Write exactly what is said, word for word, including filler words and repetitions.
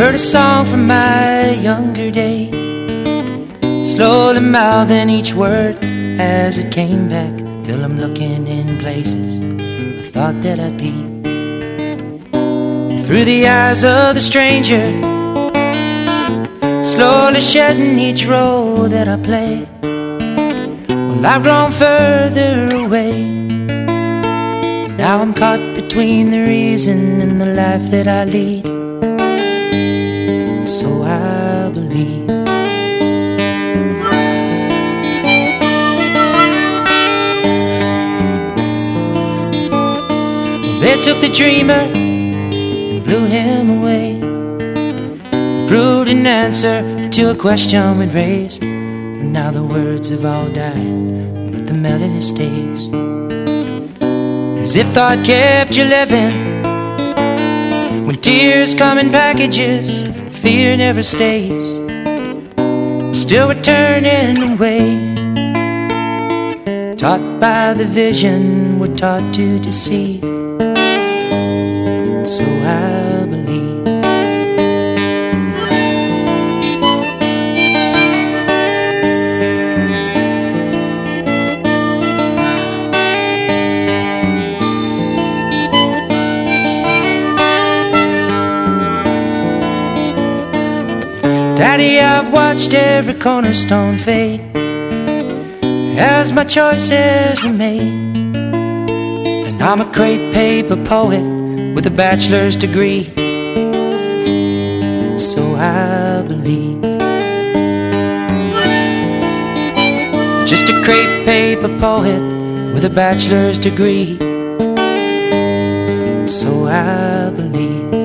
heard a song from my younger day, slowly mouthing each word as it came back, till I'm looking in places I thought that I'd be. Through the eyes of the stranger, slowly shedding each role that I play. Well, I've grown further away. Now I'm caught between the reason and the life that I lead. So I believe. Well, they took the dreamer and blew him away, proved an answer to a question we'd raised. And now the words have all died, but the melody stays. As if thought kept you living, when tears come in packages, fear never stays. Still we're turning away, taught by the vision we're taught to deceive. So I believe. Daddy, I've watched every cornerstone fade as my choices were made. And I'm a crepe paper poet with a bachelor's degree. So I believe. Just a crepe paper poet with a bachelor's degree. So I believe.